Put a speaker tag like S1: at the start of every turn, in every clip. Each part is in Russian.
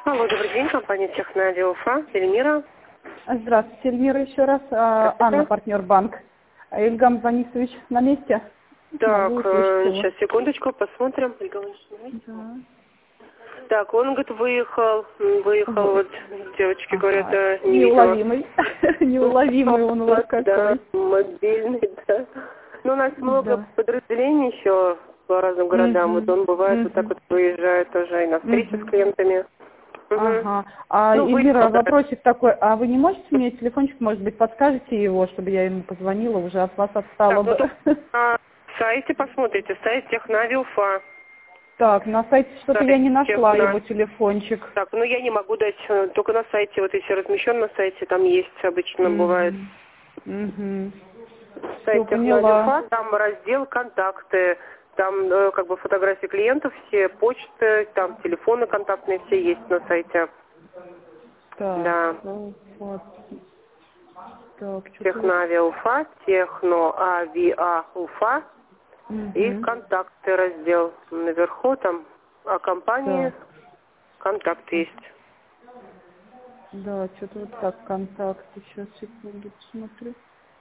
S1: Алло, добрый день, компания Технавио Уфа, Эльмира.
S2: Здравствуйте, Эльмира, еще раз. Анна, партнер банк. Ильгам Ванисович на месте?
S1: Так,
S2: Могу услышать его?
S1: сейчас, секундочку, посмотрим.
S2: Да.
S1: Так, он, говорит, выехал, вот, девочки говорят, да, не видела.
S2: Неуловимый. Неуловимый он у вас
S1: Да,
S2: какой.
S1: мобильный, да. Ну, у нас много
S2: Да.
S1: подразделений еще по разным городам. Вот он бывает, вот так
S2: Мгм.
S1: вот выезжает тоже и на встречи с клиентами.
S2: Ага. А,
S1: Ну,
S2: Эльмира,
S1: выехал, да.
S2: вопросик такой. А вы не можете мне телефончик, может быть, подскажете его, чтобы я ему позвонила, уже от вас отстала
S1: Так, ну,
S2: бы?
S1: тут на сайте посмотрите, сайт Технавио Уфа.
S2: Так, на сайте что-то я
S1: Сайт
S2: не нашла
S1: Техна.
S2: его телефончик.
S1: Так, ну я не могу дать, только на сайте, вот если размещен на сайте, там есть, обычно бывает.
S2: Угу. Все,
S1: Сайт Технавио
S2: поняла.
S1: Уфа, там раздел «Контакты», там как бы фотографии клиентов, все почты, там телефоны контактные все есть на сайте.
S2: Так,
S1: Да.
S2: ну, вот. Так, что-то...
S1: Технавио Уфа, Техноавиа Уфа и
S2: Угу.
S1: «Контакты» раздел. Наверху там о компании
S2: Так,
S1: контакты есть.
S2: да, что-то вот так, контакты. Сейчас, секунду, посмотрю.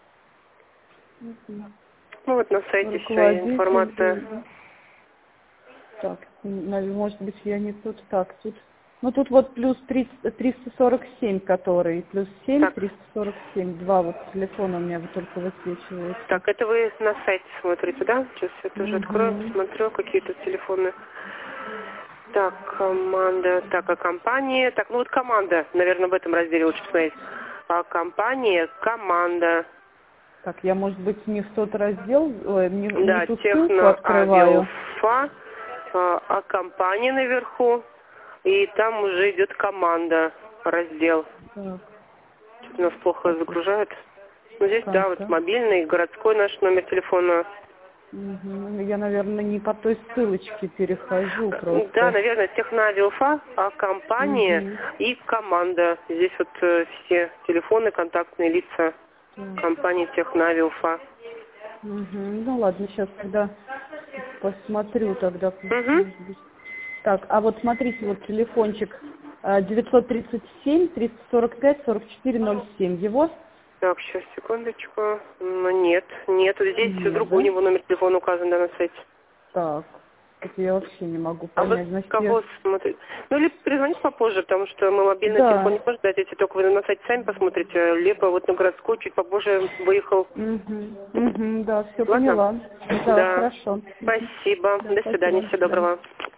S2: Угу.
S1: Ну вот на сайте вся
S2: Руководитель.
S1: информация.
S2: Так, может быть, я не тут. Так, тут... Ну, тут вот плюс 347, который. Плюс 7,
S1: Так.
S2: 347. Два вот телефона у меня вот только высвечиваются.
S1: Так, это вы на сайте смотрите, да? Сейчас я тоже открою,
S2: Угу.
S1: посмотрю, какие тут телефоны. Так, команда, так, а компания, так, ну вот команда, наверное, в этом разделе лучше посмотреть. А компания, команда,
S2: Так, я, может быть, не в тот раздел, не
S1: да,
S2: ту ссылку открываю.
S1: Техноавиоуфа, а компания наверху, и там уже идет команда, раздел.
S2: Так,
S1: Что-то у нас плохо
S2: так,
S1: загружает. Ну, здесь, да, вот
S2: контакт.
S1: мобильный, городской наш номер телефона.
S2: Угу. Я, наверное, не по той ссылочке перехожу
S1: Да,
S2: просто.
S1: наверное, Технавио Уфа, а компания
S2: Угу.
S1: и команда. Здесь вот все телефоны, контактные лица компании Технавио Уфа.
S2: Угу. Ну ладно, сейчас тогда посмотрю тогда,
S1: Угу.
S2: может быть. Так, а вот смотрите, вот телефончик 937 345 4407. Его?
S1: Так, сейчас, секундочку. Ну, нет, нет, вот здесь
S2: Нет,
S1: другой у
S2: да?
S1: него номер телефона указан, да, на сайте.
S2: Так, это я вообще не могу
S1: А вы
S2: понять. Значит, я...
S1: кого смотрите? Ну, либо перезвоните попозже, потому что мы мобильный телефон
S2: Да.
S1: не можем дать, если только вы на сайте сами посмотрите, либо вот на городской чуть попозже выехал.
S2: Угу. Угу, да, все
S1: Ладно?
S2: поняла. Да,
S1: Да.
S2: хорошо. Мгм.
S1: Спасибо.
S2: Да,
S1: До свидания.
S2: спасибо.
S1: Всего
S2: До свидания.
S1: доброго.